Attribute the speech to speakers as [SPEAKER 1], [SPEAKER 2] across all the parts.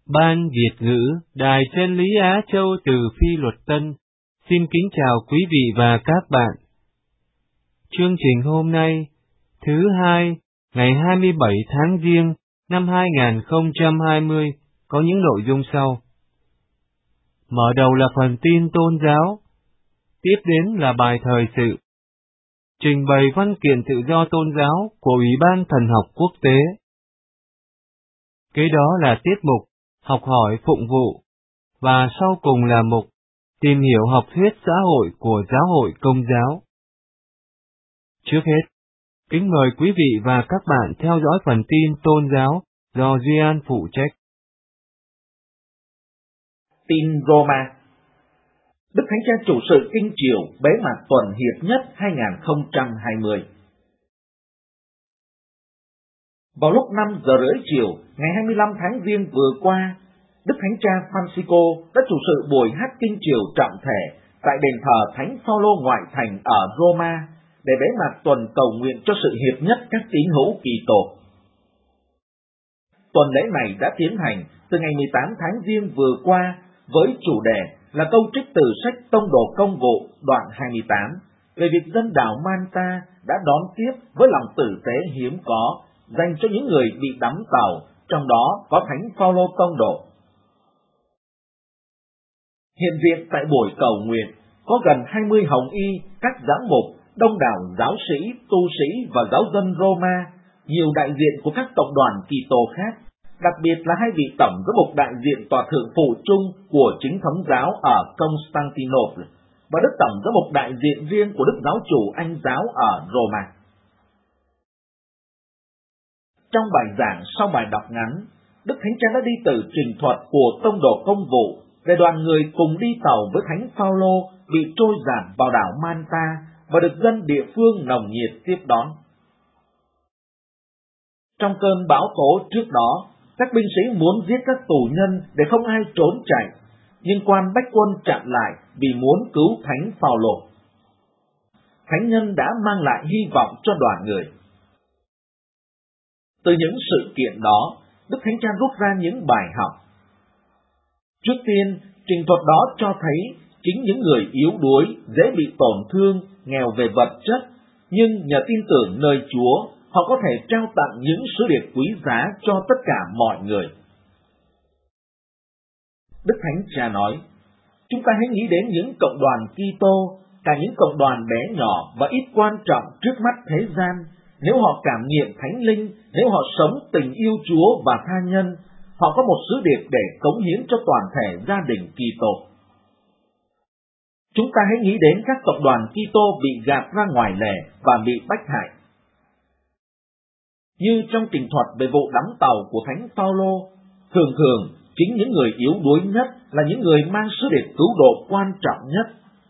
[SPEAKER 1] Ban Việt ngữ Đài Chân lý Á Châu từ Phi Luật Tân xin kính chào quý vị và các bạn. Chương trình hôm nay, thứ hai, ngày 27 tháng Giêng năm 2020 có những nội dung sau. Mở đầu là phần tin tôn giáo, tiếp đến là bài thời sự, trình bày văn kiện tự do tôn giáo của Ủy ban Thần học Quốc tế. Kế đó là tiết mục học hỏi phụng vụ, và sau cùng là mục tìm hiểu học thuyết xã hội của giáo hội Công giáo. Trước hết, kính mời quý vị và các bạn theo dõi phần tin tôn giáo do Duy An phụ trách.
[SPEAKER 2] Tin Roma. Đức Thánh Cha chủ sự Kinh Chiều bế mạc tuần hiệp nhất 2020. Vào lúc 5 giờ rưỡi chiều, ngày 25 tháng Giêng vừa qua, Đức Thánh Cha Francisco đã chủ sự buổi hát Kinh Chiều trọng thể tại đền thờ Thánh Phaolô ngoại thành ở Roma để bế mạc tuần cầu nguyện cho sự hiệp nhất các tín hữu Kitô. Tuần lễ này đã tiến hành từ ngày 18 tháng Giêng vừa qua với chủ đề là câu trích từ sách Tông đồ Công vụ đoạn 28 về việc dân đảo Malta đã đón tiếp với lòng tử tế hiếm có dành cho những người bị đắm tàu, trong đó có Thánh Phaolô Tông đồ. Hiện diện tại buổi cầu nguyện có gần 20 hồng y, các giám mục, đông đảo giáo sĩ, tu sĩ và giáo dân Roma, nhiều đại diện của các cộng đoàn Kitô khác, đặc biệt là hai vị tổng giám mục đại diện tòa thượng phụ chung của chính thống giáo ở Constantinople và đức tổng giám mục đại diện riêng của Đức Giáo chủ Anh giáo ở Roma. Trong bài giảng sau bài đọc ngắn, Đức Thánh Cha đã đi từ trình thuật của Tông đồ Công vụ để đoàn người cùng đi tàu với Thánh Phaolô bị trôi dạt vào đảo Malta và được dân địa phương nồng nhiệt tiếp đón. Trong cơn bão tố trước đó, các binh sĩ muốn giết các tù nhân để không ai trốn chạy, nhưng quan bách quân chặn lại vì muốn cứu Thánh Phaolô. Thánh nhân đã mang lại hy vọng cho đoàn người. Từ những sự kiện đó, Đức Thánh Cha rút ra những bài học. Trước tiên, trình thuật đó cho thấy chính những người yếu đuối, dễ bị tổn thương, nghèo về vật chất, nhưng nhờ tin tưởng nơi Chúa, họ có thể trao tặng những sứ điệp quý giá cho tất cả mọi người. Đức Thánh Cha nói, chúng ta hãy nghĩ đến những cộng đoàn Kitô, cả những cộng đoàn bé nhỏ và ít quan trọng trước mắt thế gian, nếu họ cảm nghiệm Thánh Linh, nếu họ sống tình yêu Chúa và tha nhân, họ có một sứ điệp để cống hiến cho toàn thể gia đình Kitô. Chúng ta hãy nghĩ đến các cộng đoàn Kitô bị gạt ra ngoài lề và bị bách hại. Như trong trình thuật về vụ đắm tàu của Thánh Phaolô, thường chính những người yếu đuối nhất là những người mang sứ điệp cứu độ quan trọng nhất.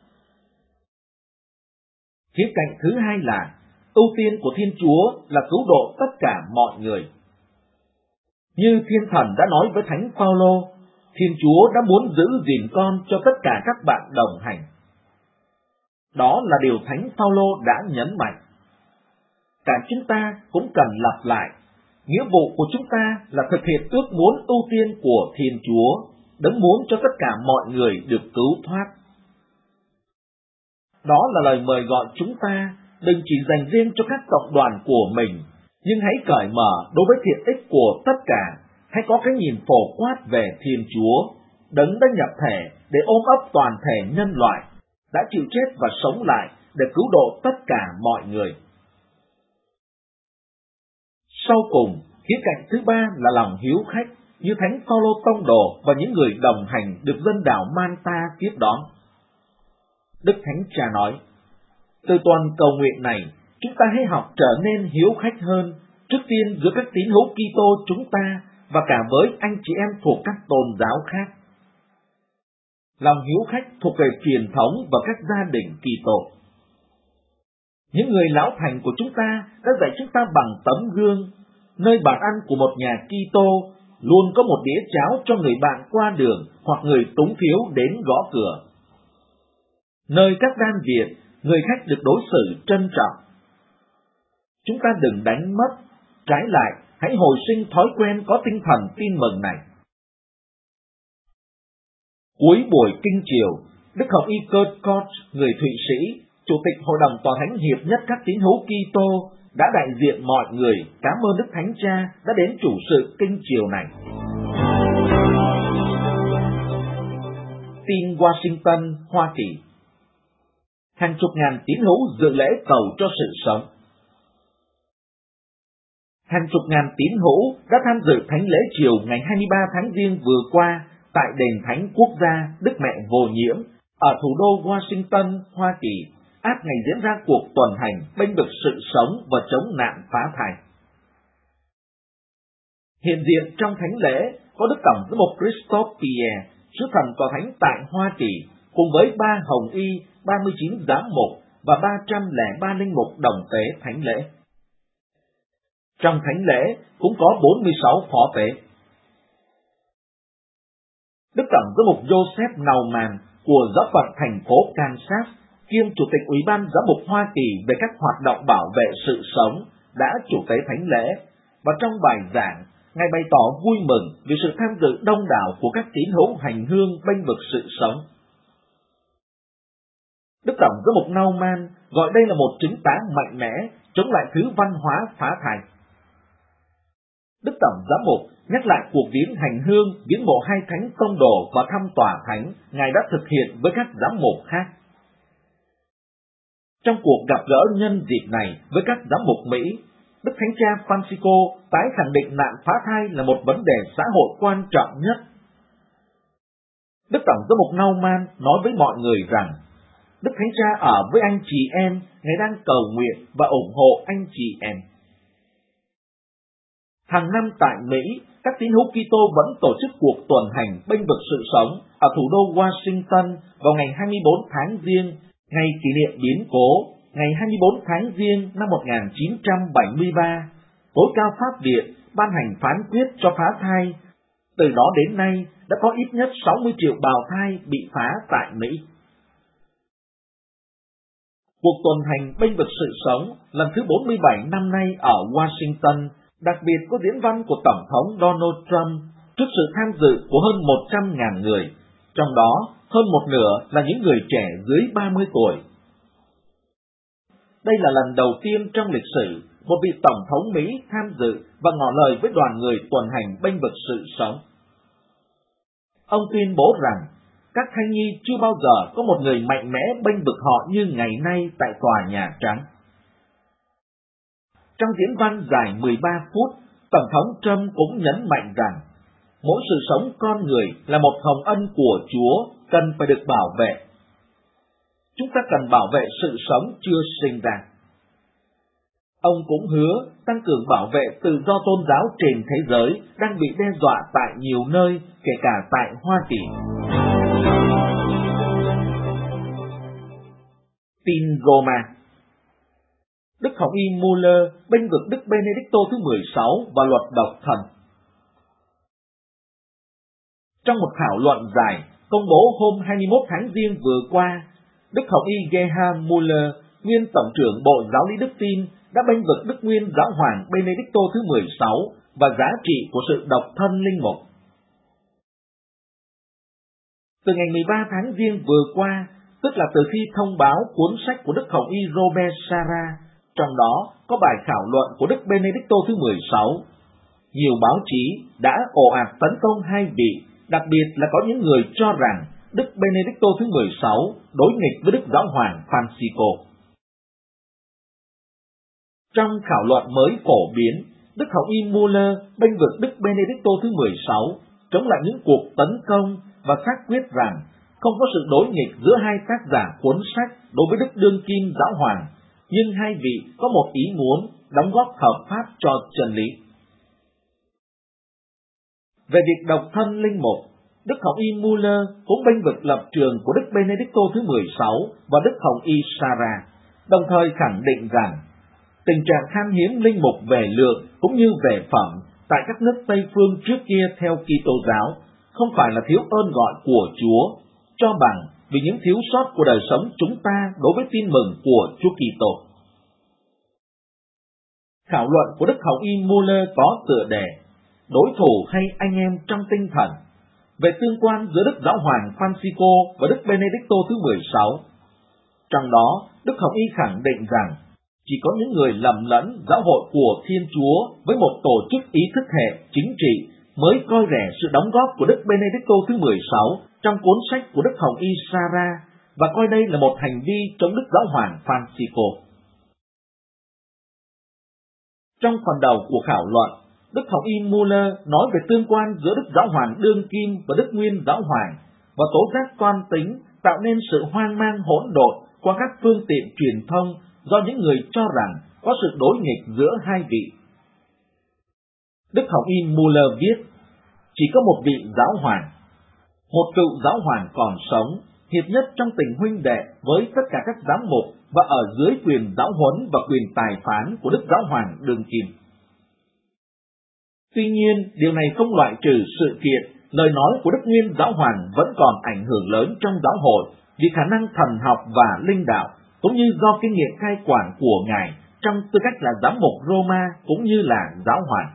[SPEAKER 2] Khía cạnh thứ hai là ưu tiên của Thiên Chúa là cứu độ tất cả mọi người. Như Thiên Thần đã nói với Thánh Phaolô, Thiên Chúa đã muốn giữ gìn con cho tất cả các bạn đồng hành. Đó là điều Thánh Phaolô đã nhấn mạnh. Cả chúng ta cũng cần lặp lại, nghĩa vụ của chúng ta là thực hiện ước muốn ưu tiên của Thiên Chúa, đấng muốn cho tất cả mọi người được cứu thoát. Đó là lời mời gọi chúng ta đừng chỉ dành riêng cho các cộng đoàn của mình, nhưng hãy cởi mở đối với thiện ích của tất cả, hãy có cái nhìn phổ quát về Thiên Chúa, đấng đã nhập thể để ôm ấp toàn thể nhân loại, đã chịu chết và sống lại để cứu độ tất cả mọi người. Sau cùng, khía cạnh thứ ba là lòng hiếu khách, như Thánh Phaolô Tông đồ và những người đồng hành được dân đảo Malta tiếp đón. Đức Thánh Cha nói, từ tuần cầu nguyện này, chúng ta hãy học trở nên hiếu khách hơn, trước tiên giữa các tín hữu Kitô chúng ta và cả với anh chị em thuộc các tôn giáo khác. Lòng hiếu khách thuộc về truyền thống và các gia đình Kitô. Những người lão thành của chúng ta đã dạy chúng ta bằng tấm gương, nơi bàn ăn của một nhà Kitô luôn có một đĩa cháo cho người bạn qua đường hoặc người túng phiếu đến gõ cửa. Nơi các đan viện, người khách được đối xử trân trọng. Chúng ta đừng đánh mất, trái lại, hãy hồi sinh thói quen có tinh thần tin mừng này. Cuối buổi kinh chiều, Đức Hồng Y Kurt Koch, người Thụy Sĩ, Chủ tịch Hội đồng Tòa Thánh hiệp nhất các tín hữu Kitô, đã đại diện mọi người cảm ơn Đức Thánh Cha đã đến chủ sự kinh chiều này. Tin Washington, Hoa Kỳ. Hàng chục ngàn tín hữu dự lễ cầu cho sự sống. Hàng chục ngàn tín hữu đã tham dự thánh lễ chiều ngày 23 tháng Giêng vừa qua tại đền thánh quốc gia Đức Mẹ Vô Nhiễm ở thủ đô Washington, Hoa Kỳ, áp ngày diễn ra cuộc tuần hành bênh vực sự sống và chống nạn phá thai. Hiện diện trong thánh lễ có Đức Tổng giám mục Christophe Pierre, sứ thần Tòa Thánh tại Hoa Kỳ, cùng với 3 hồng y, 39 giám mục và 303 linh mục đồng tế thánh lễ. Trong thánh lễ cũng có 46 phó tế. Đức Tổng giám mục Joseph Naumann của giáo phận thành phố Kansas, kiêm Chủ tịch Ủy ban Giám mục Hoa Kỳ về các hoạt động bảo vệ sự sống, đã chủ tế thánh lễ, và trong bài giảng, Ngài bày tỏ vui mừng vì sự tham dự đông đảo của các tín hữu hành hương bênh vực sự sống. Đức Tổng giám mục Naumann gọi đây là một chứng tá mạnh mẽ chống lại thứ văn hóa phá thai. Đức Tổng giám mục nhắc lại cuộc viếng hành hương viếng mộ hai thánh tông đồ và thăm tòa thánh Ngài đã thực hiện với các giám mục khác. Trong cuộc gặp gỡ nhân dịp này với các giám mục Mỹ, Đức Thánh Cha Francisco tái khẳng định nạn phá thai là một vấn đề xã hội quan trọng nhất. Đức Tổng giám mục Naumann nói với mọi người rằng, Đức Thánh Cha ở với anh chị em, Ngài đang cầu nguyện và ủng hộ anh chị em. Hàng năm tại Mỹ, các tín hữu Kitô vẫn tổ chức cuộc tuần hành bênh vực sự sống ở thủ đô Washington vào ngày 24 tháng Giêng, ngày kỷ niệm biến cố, ngày 24 tháng Giêng năm 1973, tối cao pháp viện ban hành phán quyết cho phá thai. Từ đó đến nay, đã có ít nhất 60 triệu bào thai bị phá tại Mỹ. Cuộc tuần hành bênh vực sự sống lần thứ 47 năm nay ở Washington, đặc biệt có diễn văn của Tổng thống Donald Trump trước sự tham dự của hơn 100.000 người, trong đó hơn một nửa là những người trẻ dưới 30 tuổi. Đây là lần đầu tiên trong lịch sử một vị Tổng thống Mỹ tham dự và ngỏ lời với đoàn người tuần hành bênh vực sự sống. Ông tuyên bố rằng các thai nhi chưa bao giờ có một người mạnh mẽ bênh vực họ như ngày nay tại Tòa Nhà Trắng. Trong diễn văn dài 13 phút, Tổng thống Trump cũng nhấn mạnh rằng mỗi sự sống con người là một hồng ân của Chúa cần phải được bảo vệ. Chúng ta cần bảo vệ sự sống chưa sinh ra. Ông cũng hứa tăng cường bảo vệ tự do tôn giáo trên thế giới đang bị đe dọa tại nhiều nơi, kể cả tại Hoa Kỳ. Tin Roma. Đức Hồng Y Muller bênh vực Đức Benedicto thứ 16 và luật độc thân. Trong một thảo luận dài công bố hôm 21 tháng Giêng vừa qua, Đức Hồng Y Gerhard Muller, nguyên Tổng trưởng Bộ Giáo lý Đức Tin, đã bênh vực Đức Nguyên Giáo hoàng Benedicto thứ 16 và giá trị của sự độc thân linh mục. Từ ngày 13 tháng Giêng vừa qua, tức là từ khi thông báo cuốn sách của Đức Hồng Y Robert Sarah, trong đó có bài khảo luận của Đức Benedicto thứ 16, nhiều báo chí đã ồ ạt tấn công hai vị, đặc biệt là có những người cho rằng Đức Benedicto thứ 16 đối nghịch với Đức Giáo hoàng Francisco. Trong khảo luận mới phổ biến, Đức Hồng Y Muller bênh vực Đức Benedicto thứ 16, chống lại những cuộc tấn công và xác quyết rằng không có sự đối nghịch giữa hai tác giả cuốn sách đối với Đức Đương Kim Giáo hoàng, nhưng hai vị có một ý muốn đóng góp hợp pháp cho chân lý. Về việc độc thân linh mục, Đức Hồng Y Muller cũng bênh vực lập trường của Đức Benedicto thứ 16 và Đức Hồng Y Sarah, đồng thời khẳng định rằng tình trạng khan hiếm linh mục về lượng cũng như về phẩm tại các nước Tây phương trước kia theo Kitô giáo không phải là thiếu ơn gọi của Chúa, cho bằng vì những thiếu sót của đời sống chúng ta đối với tin mừng của Chúa Kitô. Khảo luận của Đức Hồng Y Muller có tựa đề Đối thủ hay anh em trong tinh thần, về tương quan giữa Đức Giáo hoàng Francisco và Đức Benedicto thứ 16. Trong đó, Đức Hồng Y khẳng định rằng chỉ có những người lầm lẫn giáo hội của Thiên Chúa với một tổ chức ý thức hệ chính trị mới coi rẻ sự đóng góp của Đức Benedicto thứ 16 trong cuốn sách của Đức Hồng Y Sarah và coi đây là một hành vi chống Đức Giáo hoàng Francisco. Trong phần đầu của khảo luận, Đức Hồng Y Muller nói về tương quan giữa Đức Giáo hoàng đương kim và Đức Nguyên Giáo hoàng và tố giác toan tính tạo nên sự hoang mang hỗn độn qua các phương tiện truyền thông do những người cho rằng có sự đối nghịch giữa hai vị. Đức Hồng Y Muller viết, chỉ có một vị giáo hoàng, một cựu giáo hoàng còn sống, hiệp nhất trong tình huynh đệ với tất cả các giám mục và ở dưới quyền giáo huấn và quyền tài phán của Đức Giáo hoàng đương kim. Tuy nhiên, điều này không loại trừ sự kiện, lời nói của Đức Nguyên Giáo hoàng vẫn còn ảnh hưởng lớn trong giáo hội vì khả năng thần học và linh đạo, cũng như do kinh nghiệm cai quản của Ngài trong tư cách là giám mục Roma cũng như là giáo hoàng.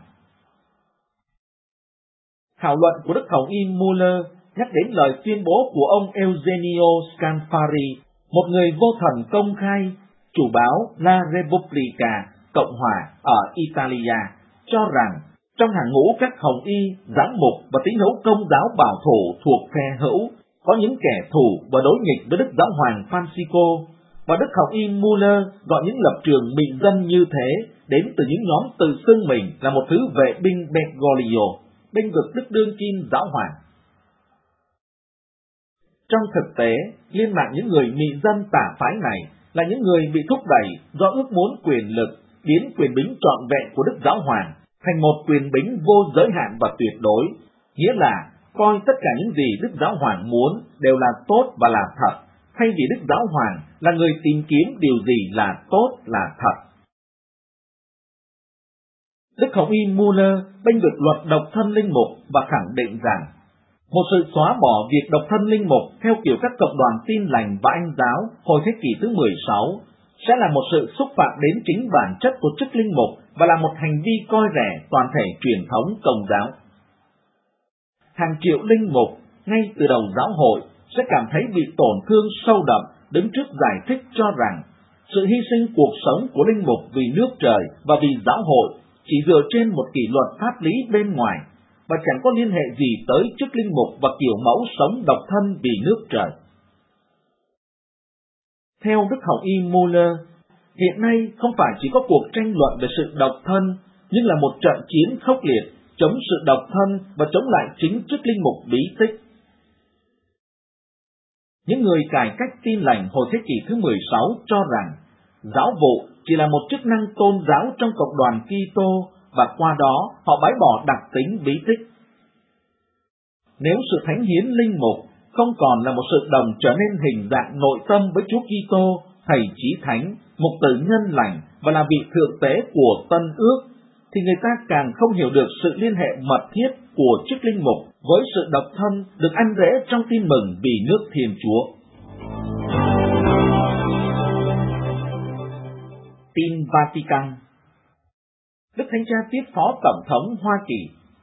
[SPEAKER 2] Thảo luận của Đức Hồng Y Muller nhắc đến lời tuyên bố của ông Eugenio Scalfari, một người vô thần công khai, chủ báo La Repubblica, Cộng hòa ở Italia, cho rằng trong hàng ngũ các hồng y, giám mục và tín hữu Công giáo bảo thủ thuộc phe hữu, có những kẻ thù và đối nghịch với Đức Giáo hoàng Francisco, và Đức Hồng Y Muller gọi những lập trường mị dân như thế đến từ những nhóm tự xưng mình là một thứ vệ binh Bergoglio, bênh vực Đức đương kim Giáo hoàng. Trong thực tế, liên mạng những người mị dân tà phái này là những người bị thúc đẩy do ước muốn quyền lực biến quyền bính trọn vẹn của Đức Giáo hoàng thành một quyền bính vô giới hạn và tuyệt đối, nghĩa là coi tất cả những gì Đức Giáo hoàng muốn đều là tốt và là thật, thay vì Đức Giáo hoàng là người tìm kiếm điều gì là tốt là thật. Đức Hồng Y Muller bênh vực luật độc thân linh mục và khẳng định rằng một sự xóa bỏ việc độc thân linh mục theo kiểu các cộng đoàn Tin lành và Anh giáo hồi thế kỷ thứ 16 sẽ là một sự xúc phạm đến chính bản chất của chức linh mục và là một hành vi coi rẻ toàn thể truyền thống Công giáo. Hàng triệu linh mục ngay từ đầu giáo hội sẽ cảm thấy bị tổn thương sâu đậm đứng trước giải thích cho rằng sự hy sinh cuộc sống của linh mục vì nước trời và vì giáo hội chỉ dựa trên một kỷ luật pháp lý bên ngoài và chẳng có liên hệ gì tới chức linh mục và kiểu mẫu sống độc thân vì nước trời. Theo Đức Hồng Y Muller, hiện nay không phải chỉ có cuộc tranh luận về sự độc thân, nhưng là một trận chiến khốc liệt chống sự độc thân và chống lại chính chức linh mục bí tích. Những người cải cách Tin lành hồi thế kỷ thứ 16 cho rằng giáo vụ chỉ là một chức năng tôn giáo trong cộng đoàn Kitô và qua đó họ bãi bỏ đặc tính bí tích. Nếu sự thánh hiến linh mục không còn là một sự đồng trở nên hình dạng nội tâm với Chúa Kitô, thầy chí thánh, mục tử nhân lành và là vị thượng tế của Tân Ước, thì người ta càng không hiểu được sự liên hệ mật thiết của chức linh mục với sự độc thân được ăn rễ trong tin mừng vì nước Thiên Chúa. Tin Vatican. Đức Thánh Cha tiếp Phó Tổng thống Hoa Kỳ.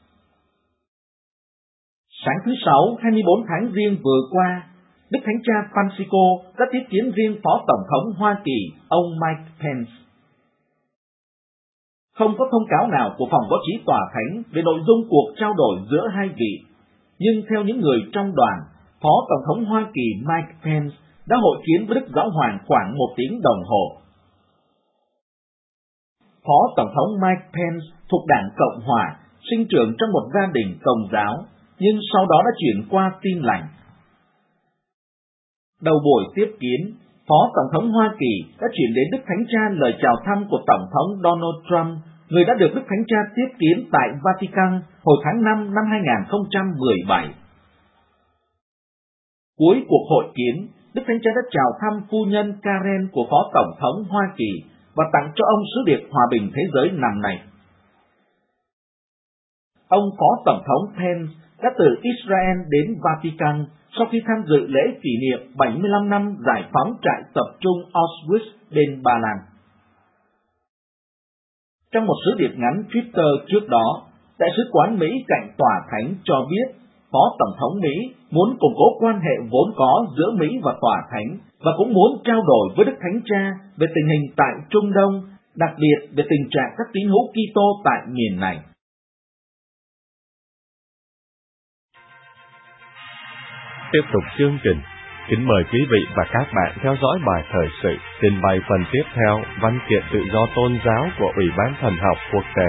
[SPEAKER 2] Sáng thứ Sáu, 24 tháng Giêng vừa qua, Đức Thánh Cha Francisco đã tiếp kiến riêng Phó Tổng thống Hoa Kỳ, ông Mike Pence. Không có thông cáo nào của phòng báo chí tòa thánh về nội dung cuộc trao đổi giữa hai vị, nhưng theo những người trong đoàn, Phó Tổng thống Hoa Kỳ Mike Pence đã hội kiến với Đức Giáo hoàng khoảng 1 tiếng đồng hồ. Phó Tổng thống Mike Pence thuộc Đảng Cộng hòa, sinh trưởng trong một gia đình Công giáo, nhưng sau đó đã chuyển qua Tin lành. Đầu buổi tiếp kiến, Phó Tổng thống Hoa Kỳ đã chuyển đến Đức Thánh Cha lời chào thăm của Tổng thống Donald Trump, người đã được Đức Thánh Cha tiếp kiến tại Vatican hồi tháng 5 năm 2017. Cuối cuộc hội kiến, Đức Thánh Cha đã chào thăm phu nhân Karen của Phó Tổng thống Hoa Kỳ và tặng cho ông sứ điệp hòa bình thế giới năm nay. Ông Phó Tổng thống Pence đã từ Israel đến Vatican sau khi tham dự lễ kỷ niệm 75 năm giải phóng trại tập trung Auschwitz bên Ba Lan. Trong một sứ điệp ngắn Twitter trước đó, Đại sứ quán Mỹ cạnh Tòa Thánh cho biết Phó Tổng thống Mỹ muốn củng cố quan hệ vốn có giữa Mỹ và Tòa Thánh và cũng muốn trao đổi với Đức Thánh Cha về tình hình tại Trung Đông, đặc biệt về tình trạng các tín hữu Kitô tại miền này.
[SPEAKER 3] Tiếp tục chương trình, kính mời quý vị và các bạn theo dõi bài thời sự trình bày phần tiếp theo văn kiện tự do tôn giáo của Ủy ban Thần học Quốc tế.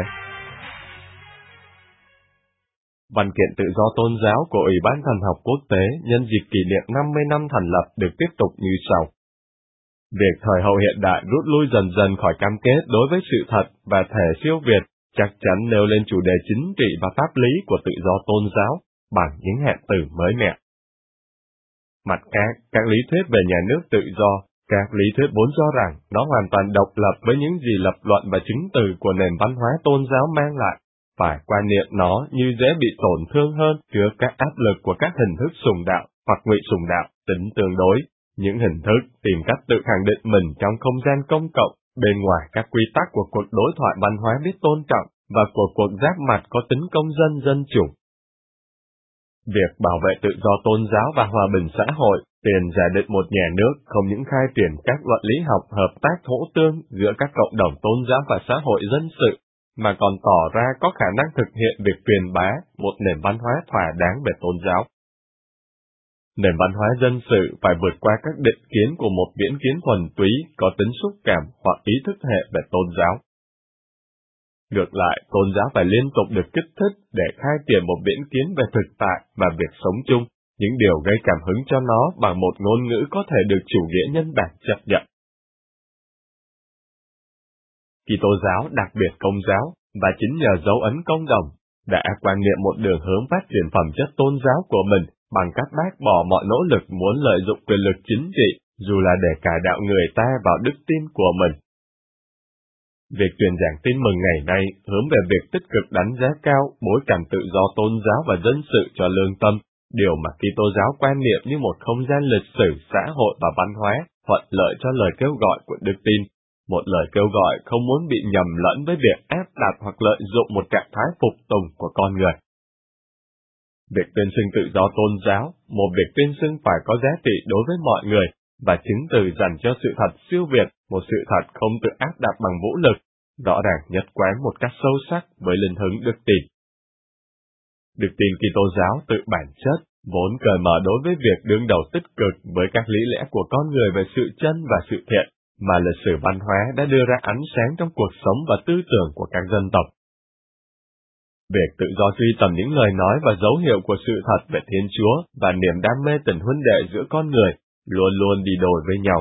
[SPEAKER 3] Văn kiện tự do tôn giáo của Ủy ban Thần học Quốc tế nhân dịp kỷ niệm 50 năm thành lập được tiếp tục như sau. Việc thời hậu hiện đại rút lui dần dần khỏi cam kết đối với sự thật và thể siêu việt chắc chắn nêu lên chủ đề chính trị và pháp lý của tự do tôn giáo bằng những hẹn từ mới mẻ. Mặt khác, các lý thuyết về nhà nước tự do, các lý thuyết vốn cho rằng nó hoàn toàn độc lập với những gì lập luận và chứng từ của nền văn hóa tôn giáo mang lại, phải quan niệm nó như dễ bị tổn thương hơn trước các áp lực của các hình thức sùng đạo hoặc ngụy sùng đạo tính tương đối, những hình thức tìm cách tự khẳng định mình trong không gian công cộng, bên ngoài các quy tắc của cuộc đối thoại văn hóa biết tôn trọng và của cuộc giáp mặt có tính công dân dân chủ. Việc bảo vệ tự do tôn giáo và hòa bình xã hội, tiền giả định một nhà nước không những khai triển các luận lý học hợp tác hỗ tương giữa các cộng đồng tôn giáo và xã hội dân sự, mà còn tỏ ra có khả năng thực hiện việc truyền bá một nền văn hóa thỏa đáng về tôn giáo. Nền văn hóa dân sự phải vượt qua các định kiến của một viễn kiến thuần túy có tính xúc cảm hoặc ý thức hệ về tôn giáo. Ngược lại, tôn giáo phải liên tục được kích thích để khai triển một viễn kiến về thực tại và việc sống chung, những điều gây cảm hứng cho nó bằng một ngôn ngữ có thể được chủ nghĩa nhân bản chấp nhận. Kitô giáo, đặc biệt Công giáo, và chính nhờ dấu ấn công đồng, đã quan niệm một đường hướng phát triển phẩm chất tôn giáo của mình bằng cách bác bỏ mọi nỗ lực muốn lợi dụng quyền lực chính trị, dù là để cải đạo người ta vào đức tin của mình. Việc truyền giảng tin mừng ngày nay hướng về việc tích cực đánh giá cao bối cảnh tự do tôn giáo và dân sự cho lương tâm, điều mà Kitô giáo quan niệm như một không gian lịch sử, xã hội và văn hóa, thuận lợi cho lời kêu gọi của đức tin, một lời kêu gọi không muốn bị nhầm lẫn với việc áp đặt hoặc lợi dụng một trạng thái phục tùng của con người. Việc tuyên xưng tự do tôn giáo, một việc tuyên xưng phải có giá trị đối với mọi người, và chứng từ dành cho sự thật siêu việt, một sự thật không tự áp đặt bằng vũ lực, rõ ràng nhất quán một cách sâu sắc với linh hứng đức tin. Đức tin Kitô giáo tự bản chất, vốn cởi mở đối với việc đương đầu tích cực với các lý lẽ của con người về sự chân và sự thiện, mà lịch sử văn hóa đã đưa ra ánh sáng trong cuộc sống và tư tưởng của các dân tộc. Việc tự do truy tầm những lời nói và dấu hiệu của sự thật về Thiên Chúa và niềm đam mê tình huynh đệ giữa con người luôn luôn đi đôi với nhau.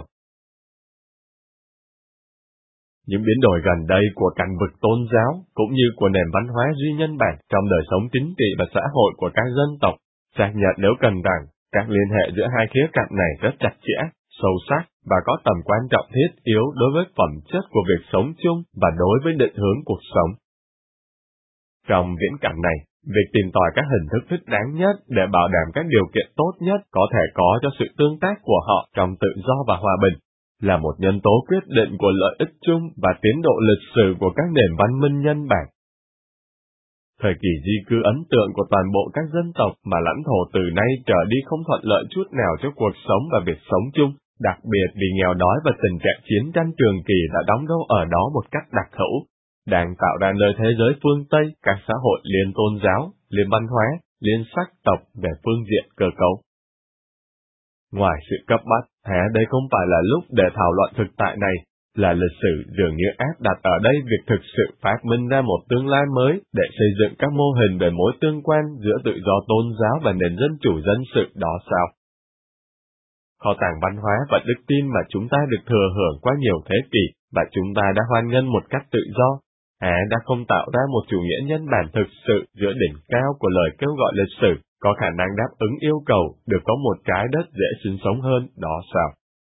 [SPEAKER 3] Những biến đổi gần đây của cảnh vực tôn giáo cũng như của nền văn hóa duy nhân bản trong đời sống chính trị và xã hội của các dân tộc xác nhận nếu cần rằng các liên hệ giữa hai khía cạnh này rất chặt chẽ, sâu sắc và có tầm quan trọng thiết yếu đối với phẩm chất của việc sống chung và đối với định hướng cuộc sống. Trong viễn cảnh này, việc tìm tòi các hình thức thích đáng nhất để bảo đảm các điều kiện tốt nhất có thể có cho sự tương tác của họ trong tự do và hòa bình là một nhân tố quyết định của lợi ích chung và tiến độ lịch sử của các nền văn minh nhân bản. Thời kỳ di cư ấn tượng của toàn bộ các dân tộc mà lãnh thổ từ nay trở đi không thuận lợi chút nào cho cuộc sống và việc sống chung, đặc biệt vì nghèo đói và tình trạng chiến tranh trường kỳ đã đóng dấu ở đó một cách đặc hữu, đang tạo ra nơi thế giới phương Tây các xã hội liên tôn giáo, liên văn hóa, liên sắc tộc về phương diện cơ cấu. Ngoài sự cấp bách, đây không phải là lúc để thảo luận thực tại này, là lịch sử dường như áp đặt ở đây việc thực sự phát minh ra một tương lai mới để xây dựng các mô hình về mối tương quan giữa tự do tôn giáo và nền dân chủ dân sự đó sao? Kho tàng văn hóa và đức tin mà chúng ta được thừa hưởng qua nhiều thế kỷ và chúng ta đã hoan nghênh một cách tự do, đã không tạo ra một chủ nghĩa nhân bản thực sự giữa đỉnh cao của lời kêu gọi lịch sử, có khả năng đáp ứng yêu cầu được có một trái đất dễ sinh sống hơn, đó sao?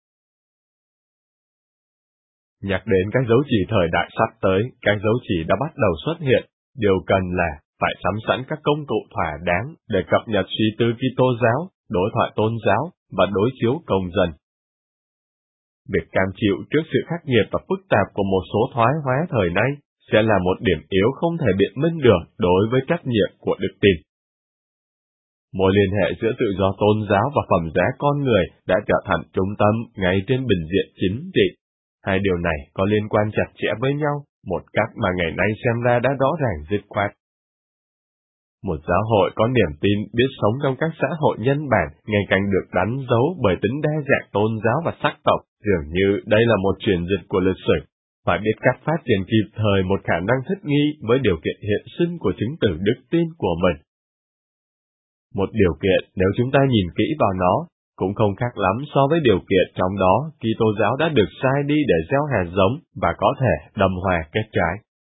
[SPEAKER 3] Nhắc đến các dấu chỉ thời đại sắp tới, các dấu chỉ đã bắt đầu xuất hiện, điều cần là phải sắm sẵn các công cụ thỏa đáng để cập nhật suy tư Kitô giáo, đối thoại tôn giáo và đối chiếu công dân. Việc cam chịu trước sự khắc nghiệt và phức tạp của một số thoái hóa thời nay sẽ là một điểm yếu không thể biện minh được đối với trách nhiệm của đức tin. Mối liên hệ giữa tự do tôn giáo và phẩm giá con người đã trở thành trung tâm ngay trên bình diện chính trị. Hai điều này có liên quan chặt chẽ với nhau, một cách mà ngày nay xem ra đã rõ ràng dứt khoát. Một giáo hội có niềm tin biết sống trong các xã hội nhân bản ngày càng được đánh dấu bởi tính đa dạng tôn giáo và sắc tộc, dường như đây là một chuyển dịch của lịch sử. Phải biết cách phát triển kịp thời một khả năng thích nghi với điều kiện hiện sinh của chứng tử đức tin của mình. Một điều kiện nếu chúng ta nhìn kỹ vào nó, cũng không khác lắm so với điều kiện trong đó Kitô giáo đã được sai đi để gieo hạt giống và có thể đầm hòa kết trái.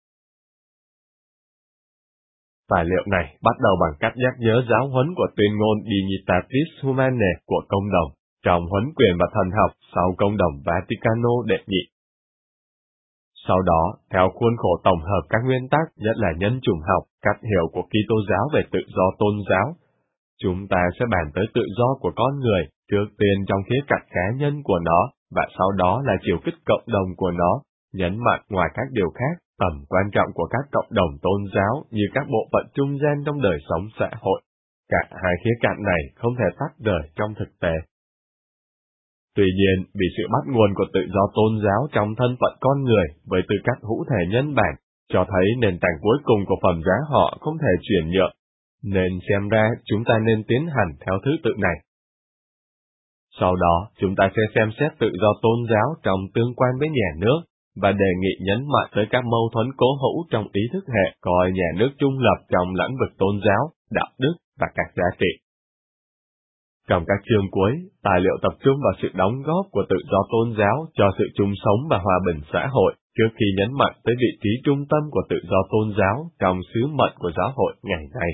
[SPEAKER 3] Tài liệu này bắt đầu bằng cách nhắc nhớ giáo huấn của tuyên ngôn Dignitatis Humanae của Công đồng, trong huấn quyền và thần học sau Công đồng Vaticano đệ nhị. Sau đó, theo khuôn khổ tổng hợp các nguyên tắc, nhất là nhân chủng học, cách hiểu của Kitô giáo về tự do tôn giáo, chúng ta sẽ bàn tới tự do của con người, trước tiên trong khía cạnh cá nhân của nó, và sau đó là chiều kích cộng đồng của nó, nhấn mạnh ngoài các điều khác, tầm quan trọng của các cộng đồng tôn giáo như các bộ phận trung gian trong đời sống xã hội. Cả hai khía cạnh này không thể tách rời trong thực tế. Tuy nhiên, vì sự bắt nguồn của tự do tôn giáo trong thân phận con người với tư cách hữu thể nhân bản, cho thấy nền tảng cuối cùng của phẩm giá họ không thể chuyển nhượng, nên xem ra chúng ta nên tiến hành theo thứ tự này. Sau đó, chúng ta sẽ xem xét tự do tôn giáo trong tương quan với nhà nước, và đề nghị nhấn mạnh tới các mâu thuẫn cố hữu trong ý thức hệ coi nhà nước trung lập trong lĩnh vực tôn giáo, đạo đức và các giá trị. Trong các chương cuối, tài liệu tập trung vào sự đóng góp của tự do tôn giáo cho sự chung sống và hòa bình xã hội, trước khi nhấn mạnh tới vị trí trung tâm của tự do tôn giáo trong sứ mệnh của giáo hội ngày nay.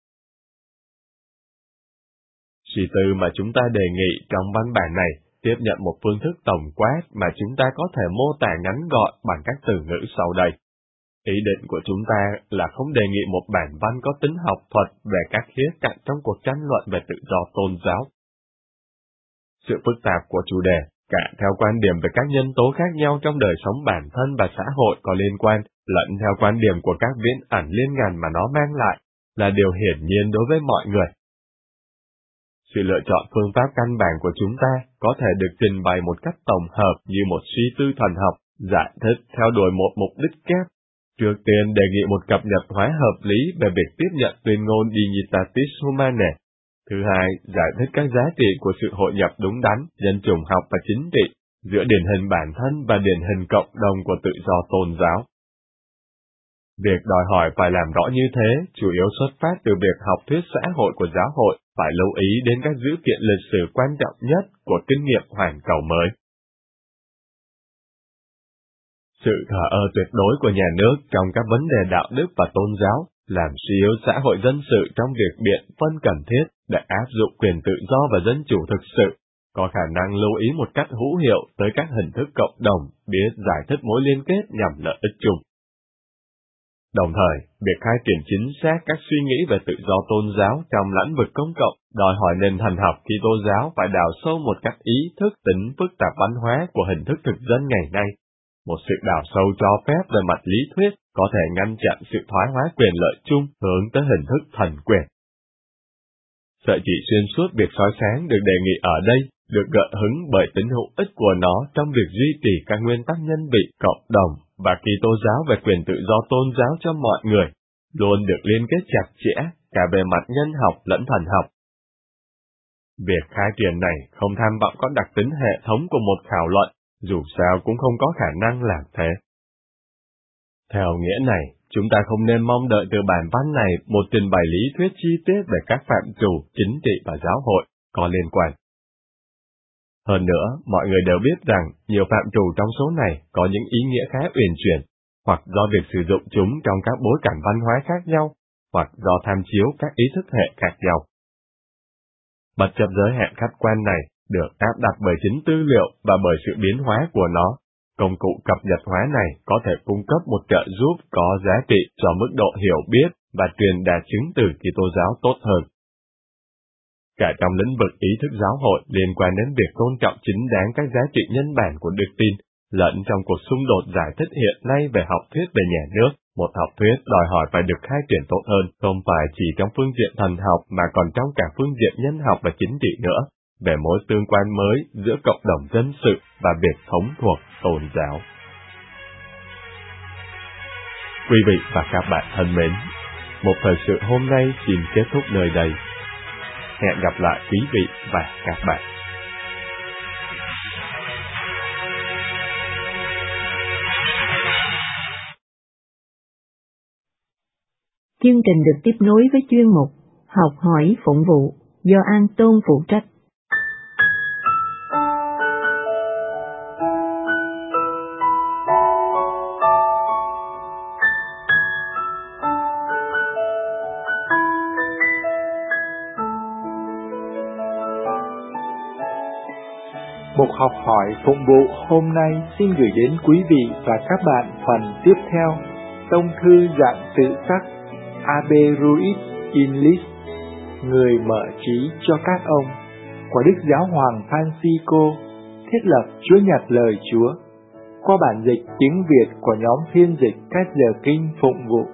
[SPEAKER 3] Suy tư mà chúng ta đề nghị trong văn bản này tiếp nhận một phương thức tổng quát mà chúng ta có thể mô tả ngắn gọn bằng các từ ngữ sau đây. Ý định của chúng ta là không đề nghị một bản văn có tính học thuật về các khía cạnh trong cuộc tranh luận về tự do tôn giáo. Sự phức tạp của chủ đề, cả theo quan điểm về các nhân tố khác nhau trong đời sống bản thân và xã hội có liên quan, lẫn theo quan điểm của các viễn ảnh liên ngành mà nó mang lại, là điều hiển nhiên đối với mọi người. Sự lựa chọn phương pháp căn bản của chúng ta có thể được trình bày một cách tổng hợp như một suy tư thần học, giải thích theo đuổi một mục đích kép. Trước tiên đề nghị một cập nhật hóa hợp lý về việc tiếp nhận tuyên ngôn Dignitatis Humanae. Thứ hai, giải thích các giá trị của sự hội nhập đúng đắn, nhân chủng học và chính trị, giữa điển hình bản thân và điển hình cộng đồng của tự do tôn giáo. Việc đòi hỏi phải làm rõ như thế, chủ yếu xuất phát từ việc học thuyết xã hội của giáo hội phải lưu ý đến các dữ kiện lịch sử quan trọng nhất của kinh nghiệm hoàn cầu mới. Sự thờ ơ tuyệt đối của nhà nước trong các vấn đề đạo đức và tôn giáo làm suy yếu xã hội dân sự trong việc biện phân cần thiết để áp dụng quyền tự do và dân chủ thực sự, có khả năng lưu ý một cách hữu hiệu tới các hình thức cộng đồng, biết giải thích mối liên kết nhằm lợi ích chung. Đồng thời, việc khai triển chính xác các suy nghĩ về tự do tôn giáo trong lĩnh vực công cộng đòi hỏi nền thần học Kitô giáo phải đào sâu một cách ý thức tính phức tạp văn hóa của hình thức thực dân ngày nay. Một sự đào sâu cho phép về mặt lý thuyết có thể ngăn chặn sự thoái hóa quyền lợi chung hướng tới hình thức thần quyền. Sợi chỉ xuyên suốt việc soi sáng được đề nghị ở đây được gợi hứng bởi tính hữu ích của nó trong việc duy trì các nguyên tắc nhân vị, cộng đồng và Kitô giáo về quyền tự do tôn giáo cho mọi người, luôn được liên kết chặt chẽ cả về mặt nhân học lẫn thần học. Việc khai triển này không tham vọng có đặc tính hệ thống của một khảo luận, dù sao cũng không có khả năng làm thế. Theo nghĩa này, chúng ta không nên mong đợi từ bản văn này một trình bày lý thuyết chi tiết về các phạm trù chính trị và giáo hội có liên quan. Hơn nữa, mọi người đều biết rằng nhiều phạm trù trong số này có những ý nghĩa khá uyển chuyển, hoặc do việc sử dụng chúng trong các bối cảnh văn hóa khác nhau, hoặc do tham chiếu các ý thức hệ khác nhau. Bất chấp giới hạn khách quan này được áp đặt bởi chính tư liệu và bởi sự biến hóa của nó, công cụ cập nhật hóa này có thể cung cấp một trợ giúp có giá trị cho mức độ hiểu biết và truyền đạt chứng từ Kitô giáo tốt hơn. Cả trong lĩnh vực ý thức giáo hội liên quan đến việc tôn trọng chính đáng các giá trị nhân bản của đức tin, lẫn trong cuộc xung đột giải thích hiện nay về học thuyết về nhà nước Một học thuyết đòi hỏi phải được khai triển tốt hơn, không phải chỉ trong phương diện thần học mà còn trong cả phương diện nhân học và chính trị nữa, về mối tương quan mới giữa cộng đồng dân sự và việc thống thuộc tôn giáo. Quý vị và các bạn thân mến, một thời sự hôm nay xin kết thúc nơi đây. Hẹn gặp lại quý vị và các bạn.
[SPEAKER 4] Chương trình được tiếp nối với chuyên mục Học hỏi phụng vụ do An Tôn phụ trách.
[SPEAKER 5] Mục học hỏi phụng vụ hôm nay xin gửi đến quý vị và các bạn phần tiếp theo tông thư dạng tự sắc Averroes in Lis, người mở trí cho các ông, của Đức Giáo hoàng Francisco, thiết lập Chúa Nhật lời Chúa, qua bản dịch tiếng Việt của nhóm phiên dịch Các Giờ Kinh phụng vụ.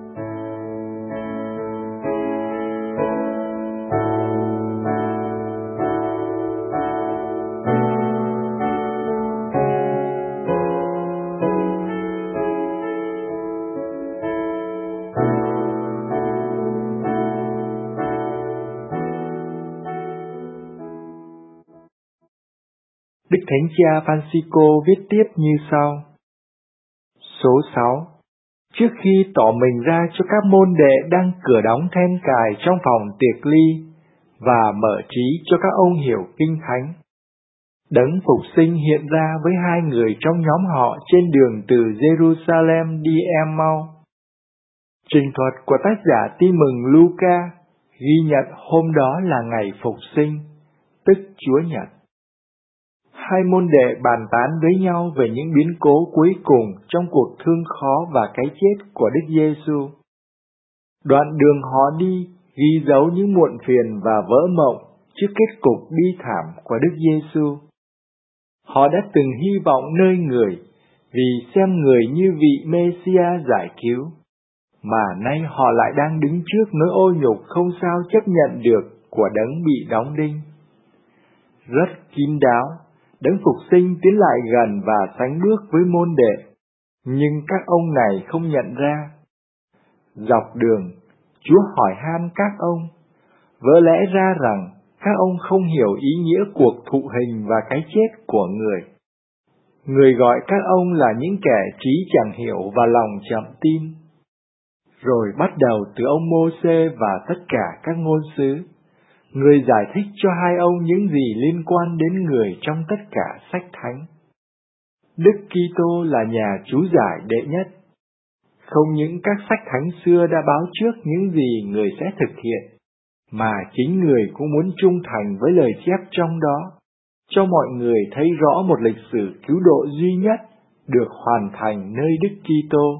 [SPEAKER 5] Đức Thánh Cha Francisco viết tiếp như sau. Số 6. Trước khi tỏ mình ra cho các môn đệ đang cửa đóng then cài trong phòng tiệc ly và mở trí cho các ông hiểu kinh thánh, Đấng Phục Sinh hiện ra với hai người trong nhóm họ trên đường từ Jerusalem đi Emmaus. Trình thuật của tác giả Tin mừng Luca ghi nhận hôm đó là ngày Phục Sinh, tức Chúa Nhật. Hai môn đệ bàn tán với nhau về những biến cố cuối cùng trong cuộc thương khó và cái chết của Đức Giêsu. Đoạn đường họ đi ghi dấu những muộn phiền và vỡ mộng trước kết cục bi thảm của Đức Giêsu. Họ đã từng hy vọng nơi người vì xem người như vị Mê-si-a giải cứu, mà nay họ lại đang đứng trước nỗi ô nhục không sao chấp nhận được của Đấng bị đóng đinh. Rất kín đáo, Đấng Phục Sinh tiến lại gần và sánh bước với môn đệ, nhưng các ông này không nhận ra. Dọc đường, Chúa hỏi han các ông, vỡ lẽ ra rằng các ông không hiểu ý nghĩa cuộc thụ hình và cái chết của người. Người gọi các ông là những kẻ trí chẳng hiểu và lòng chậm tin. Rồi bắt đầu từ ông Mô-sê và tất cả các ngôn sứ, người giải thích cho hai ông những gì liên quan đến người trong tất cả sách thánh. Đức Kitô là nhà chú giải đệ nhất. Không những các sách thánh xưa đã báo trước những gì người sẽ thực hiện, mà chính người cũng muốn trung thành với lời chép trong đó, cho mọi người thấy rõ một lịch sử cứu độ duy nhất được hoàn thành nơi Đức Kitô.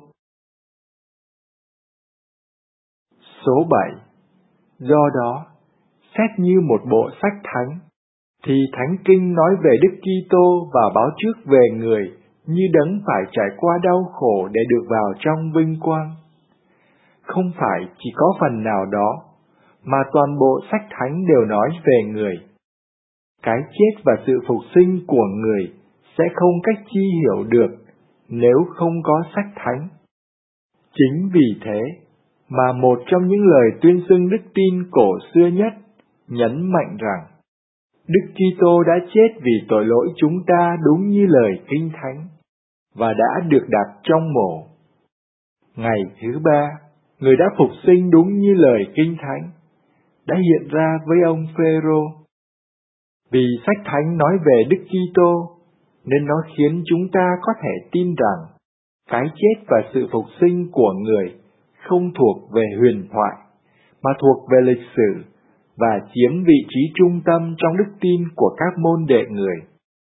[SPEAKER 5] Số 7. Do đó, xét như một bộ sách thánh, thì Thánh Kinh nói về Đức Kitô và báo trước về người như Đấng phải trải qua đau khổ để được vào trong vinh quang. Không phải chỉ có phần nào đó, mà toàn bộ sách thánh đều nói về người. Cái chết và sự phục sinh của người sẽ không cách chi hiểu được nếu không có sách thánh. Chính vì thế mà một trong những lời tuyên xưng đức tin cổ xưa nhất nhấn mạnh rằng Đức Kitô đã chết vì tội lỗi chúng ta đúng như lời Kinh Thánh và đã được đặt trong mồ. Ngày thứ ba, người đã phục sinh đúng như lời Kinh Thánh, đã hiện ra với ông Phêrô. Vì sách thánh nói về Đức Kitô, nên nó khiến chúng ta có thể tin rằng cái chết và sự phục sinh của người không thuộc về huyền thoại, mà thuộc về lịch sử và chiếm vị trí trung tâm trong đức tin của các môn đệ người.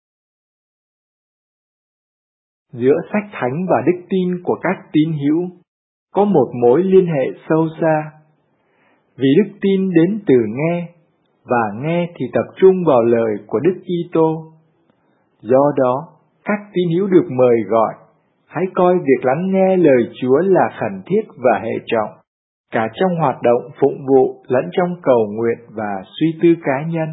[SPEAKER 5] Giữa sách thánh và đức tin của các tín hữu có một mối liên hệ sâu xa, vì đức tin đến từ nghe, và nghe thì tập trung vào lời của Đức Kitô. Do đó, các tín hữu được mời gọi hãy coi việc lắng nghe lời Chúa là khẩn thiết và hệ trọng, cả trong hoạt động phụng vụ lẫn trong cầu nguyện và suy tư cá nhân.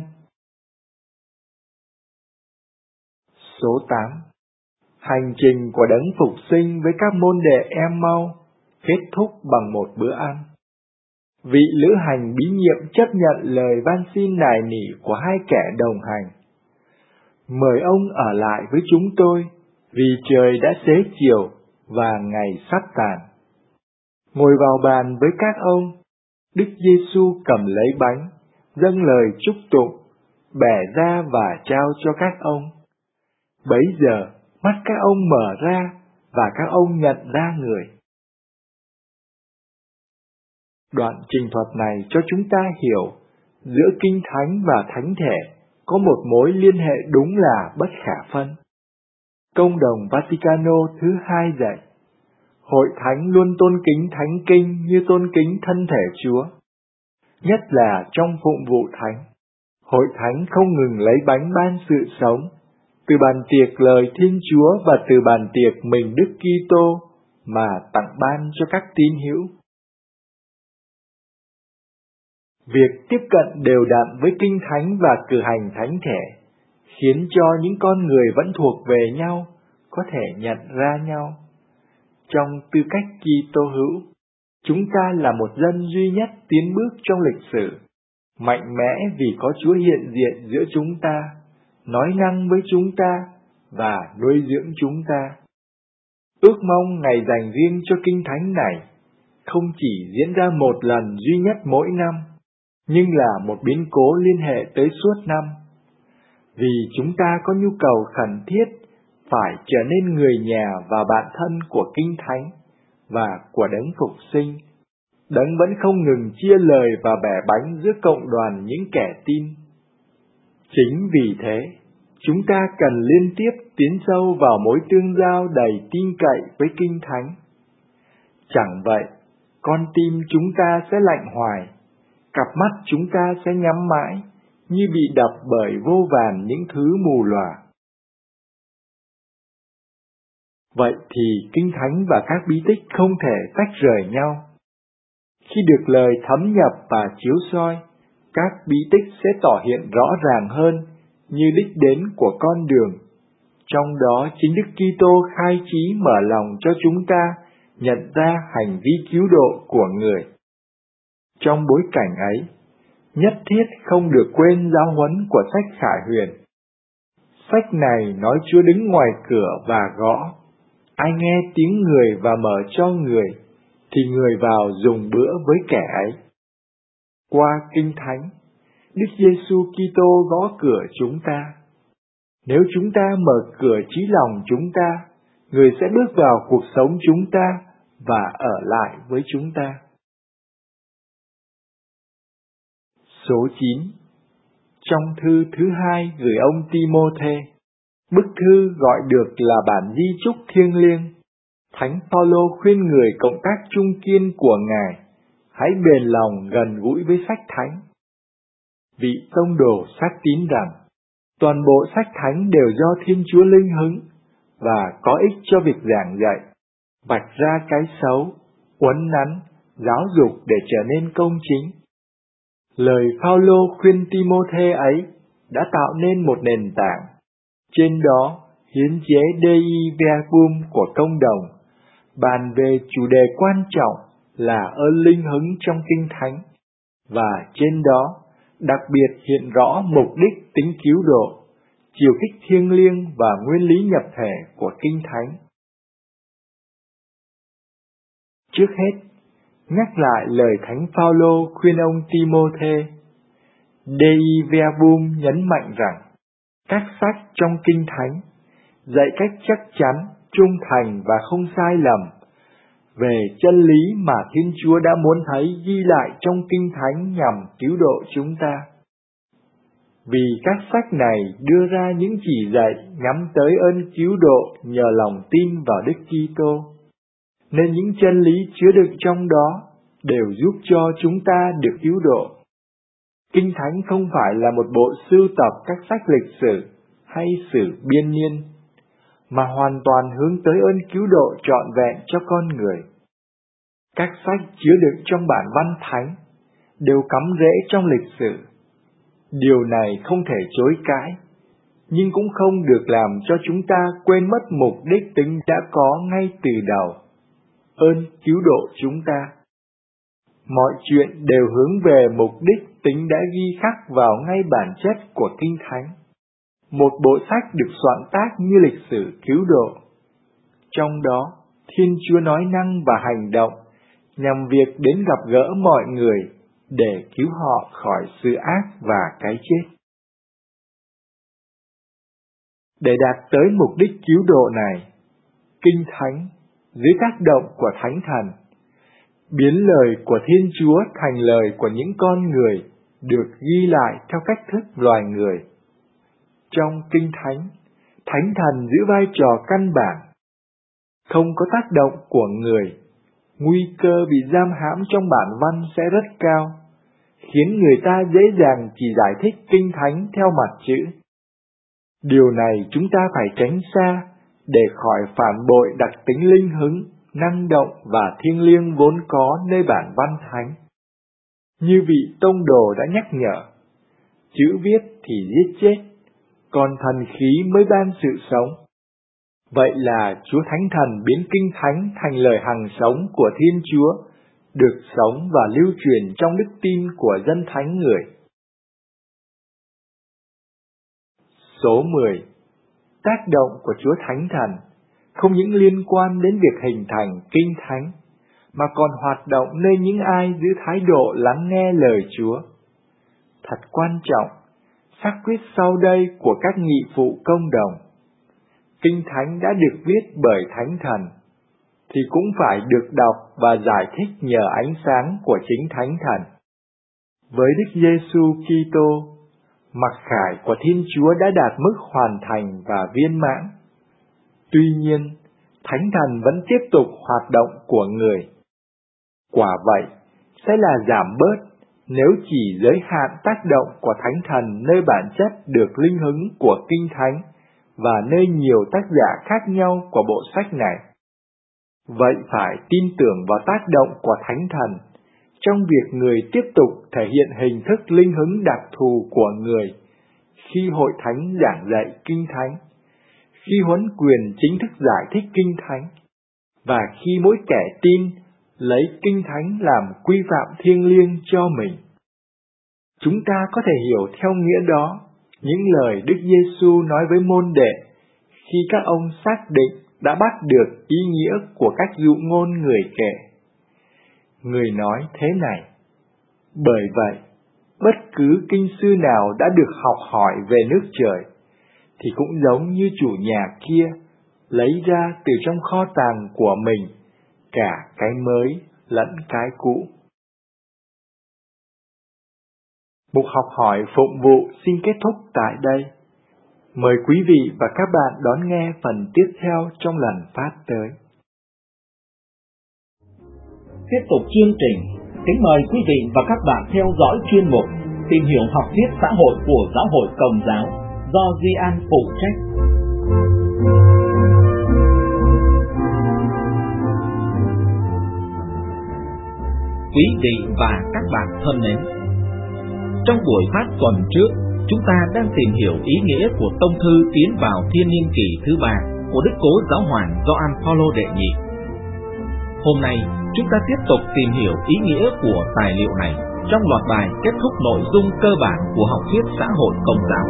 [SPEAKER 5] Số 8. Hành trình của Đấng Phục Sinh với các môn đệ Em-mau kết thúc bằng một bữa ăn. Vị lữ hành bí nhiệm chấp nhận lời van xin nài nỉ của hai kẻ đồng hành. Mời ông ở lại với chúng tôi, vì trời đã xế chiều và ngày sắp tàn. Ngồi vào bàn với các ông, Đức Giêsu cầm lấy bánh, dâng lời chúc tụng, bẻ ra và trao cho các ông. Bấy giờ, mắt các ông mở ra và các ông nhận ra người. Đoạn trình thuật này cho chúng ta hiểu giữa Kinh Thánh và Thánh Thể có một mối liên hệ đúng là bất khả phân. Công đồng Vaticano thứ 2 dạy, Hội Thánh luôn tôn kính Thánh Kinh như tôn kính thân thể Chúa. Nhất là trong phụng vụ Thánh, Hội Thánh không ngừng lấy bánh ban sự sống, từ bàn tiệc lời Thiên Chúa và từ bàn tiệc mình Đức Kitô mà tặng ban cho các tín hữu. Việc tiếp cận đều đặn với Kinh Thánh và cử hành Thánh Thể khiến cho những con người vẫn thuộc về nhau có thể nhận ra nhau. Trong tư cách Kitô hữu, chúng ta là một dân duy nhất tiến bước trong lịch sử, mạnh mẽ vì có Chúa hiện diện giữa chúng ta, nói năng với chúng ta và nuôi dưỡng chúng ta. Ước mong ngày dành riêng cho Kinh Thánh này không chỉ diễn ra một lần duy nhất mỗi năm, nhưng là một biến cố liên hệ tới suốt năm. Vì chúng ta có nhu cầu khẩn thiết phải trở nên người nhà và bạn thân của Kinh Thánh và của Đấng Phục Sinh. Đấng vẫn không ngừng chia lời và bẻ bánh giữa cộng đoàn những kẻ tin. Chính vì thế, chúng ta cần liên tiếp tiến sâu vào mối tương giao đầy tin cậy với Kinh Thánh. Chẳng vậy, con tim chúng ta sẽ lạnh hoài, cặp mắt chúng ta sẽ nhắm mãi, như bị đập bởi vô vàn những thứ mù lòa. Vậy thì Kinh Thánh và các bí tích không thể tách rời nhau. Khi được lời thấm nhập và chiếu soi, các bí tích sẽ tỏ hiện rõ ràng hơn như đích đến của con đường. Trong đó chính Đức Kitô khai trí mở lòng cho chúng ta nhận ra hành vi cứu độ của người. Trong bối cảnh ấy, nhất thiết không được quên giáo huấn của sách Khải Huyền. Sách này nói Chúa đứng ngoài cửa và gõ. Ai nghe tiếng người và mở cho người, thì người vào dùng bữa với kẻ ấy. Qua Kinh Thánh, Đức Giêsu Kitô gõ cửa chúng ta. Nếu chúng ta mở cửa trí lòng chúng ta, người sẽ bước vào cuộc sống chúng ta và ở lại với chúng ta. Số 9. Trong thư thứ 2 gửi ông Ti-mô-thê, bức thư gọi được là bản di chúc thiêng liêng, Thánh Phaolô khuyên người cộng tác trung kiên của Ngài hãy bền lòng gần gũi với sách Thánh. Vị tông đồ xác tín rằng toàn bộ sách Thánh đều do Thiên Chúa linh hứng và có ích cho việc giảng dạy, vạch ra cái xấu, uốn nắn, giáo dục để trở nên công chính. Lời Phaolô khuyên Ti-mô-thê ấy đã tạo nên một nền tảng. Trên đó, hiến chế Dei Verbum của công đồng bàn về chủ đề quan trọng là ơn linh hứng trong Kinh Thánh, và trên đó đặc biệt hiện rõ mục đích tính cứu độ, chiều kích thiêng liêng và nguyên lý nhập thể của Kinh Thánh. Trước hết, nhắc lại lời Thánh Phaolô khuyên ông Ti-mô-thê. Dei Verbum nhấn mạnh rằng các sách trong Kinh Thánh dạy cách chắc chắn, trung thành và không sai lầm về chân lý mà Thiên Chúa đã muốn thấy ghi lại trong Kinh Thánh nhằm cứu độ chúng ta. Vì các sách này đưa ra những chỉ dạy nhắm tới ơn cứu độ nhờ lòng tin vào Đức Kitô, nên những chân lý chứa đựng trong đó đều giúp cho chúng ta được cứu độ. Kinh Thánh không phải là một bộ sưu tập các sách lịch sử hay sử biên niên, mà hoàn toàn hướng tới ơn cứu độ trọn vẹn cho con người. Các sách chứa đựng trong bản văn thánh đều cắm rễ trong lịch sử. Điều này không thể chối cãi, nhưng cũng không được làm cho chúng ta quên mất mục đích tính đã có ngay từ đầu, ơn cứu độ chúng ta. Mọi chuyện đều hướng về mục đích tính đã ghi khắc vào ngay bản chất của Kinh Thánh. Một bộ sách được soạn tác như lịch sử cứu độ. Trong đó, Thiên Chúa nói năng và hành động nhằm việc đến gặp gỡ mọi người để cứu họ khỏi sự ác và cái chết. Để đạt tới mục đích cứu độ này, Kinh Thánh, dưới tác động của Thánh Thần, biến lời của Thiên Chúa thành lời của những con người được ghi lại theo cách thức loài người. Trong Kinh Thánh, Thánh Thần giữ vai trò căn bản. Không có tác động của người, nguy cơ bị giam hãm trong bản văn sẽ rất cao, khiến người ta dễ dàng chỉ giải thích Kinh Thánh theo mặt chữ. Điều này chúng ta phải tránh xa để khỏi phản bội đặc tính linh hứng, năng động và thiêng liêng vốn có nơi bản văn thánh. Như vị tông đồ đã nhắc nhở, chữ viết thì giết chết, còn thần khí mới ban sự sống. Vậy là Chúa Thánh Thần biến Kinh Thánh thành lời hằng sống của Thiên Chúa, được sống và lưu truyền trong đức tin của dân thánh người. Số 10. Tác động của Chúa Thánh Thần không những liên quan đến việc hình thành Kinh Thánh, mà còn hoạt động nơi những ai giữ thái độ lắng nghe lời Chúa. Thật quan trọng, xác quyết sau đây của các nghị phụ công đồng. Kinh Thánh đã được viết bởi Thánh Thần, thì cũng phải được đọc và giải thích nhờ ánh sáng của chính Thánh Thần. Với Đức Giêsu Kitô, mặc khải của Thiên Chúa đã đạt mức hoàn thành và viên mãn. Tuy nhiên, Thánh Thần vẫn tiếp tục hoạt động của người. Quả vậy, sẽ là giảm bớt nếu chỉ giới hạn tác động của Thánh Thần nơi bản chất được linh hứng của Kinh Thánh và nơi nhiều tác giả khác nhau của bộ sách này. Vậy phải tin tưởng vào tác động của Thánh Thần trong việc người tiếp tục thể hiện hình thức linh hứng đặc thù của người khi hội thánh giảng dạy Kinh Thánh, khi huấn quyền chính thức giải thích Kinh Thánh, và khi mỗi kẻ tin lấy Kinh Thánh làm quy phạm thiêng liêng cho mình. Chúng ta có thể hiểu theo nghĩa đó những lời Đức Giêsu nói với môn đệ khi các ông xác định đã bắt được ý nghĩa của các dụ ngôn người kể. Người nói thế này: bởi vậy, bất cứ kinh sư nào đã được học hỏi về nước trời, thì cũng giống như chủ nhà kia lấy ra từ trong kho tàng của mình cả cái mới lẫn cái cũ. Mục học hỏi phụng vụ xin kết thúc tại đây. Mời quý vị và các bạn đón nghe phần tiếp theo trong lần phát tới.
[SPEAKER 2] Tiếp tục chương trình, kính mời quý vị và các bạn theo dõi chuyên mục Tìm hiểu học thuyết xã hội của Giáo hội Công giáo do Duy An phụ trách. Quý vị và các bạn thân mến, trong buổi phát tuần trước, chúng ta đang tìm hiểu ý nghĩa của tông thư tiến vào thiên niên kỷ thứ 3 của Đức Cố Giáo hoàng Gioan Phaolô đệ nhị. Hôm nay, chúng ta tiếp tục tìm hiểu ý nghĩa của tài liệu này trong loạt bài kết thúc nội dung cơ bản của học thuyết xã hội Công giáo.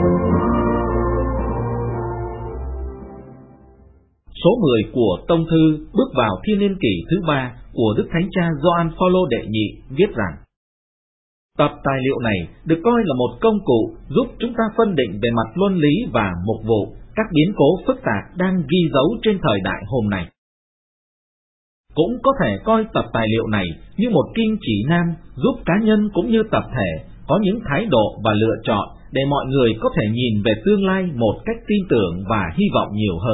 [SPEAKER 2] Số 10 của tông thư bước vào thiên niên kỷ thứ 3 của Đức Thánh Cha Gioan Phaolô đệ nhị viết rằng: tập tài liệu này được coi là một công cụ giúp chúng ta phân định về mặt luân lý và mục vụ các biến cố phức tạp đang ghi dấu trên thời đại hôm nay. Cũng có thể coi tập tài liệu này như một kim chỉ nam giúp cá nhân cũng như tập thể có những thái độ và lựa chọn để mọi người có thể nhìn về tương lai một cách tin tưởng và hy vọng nhiều hơn.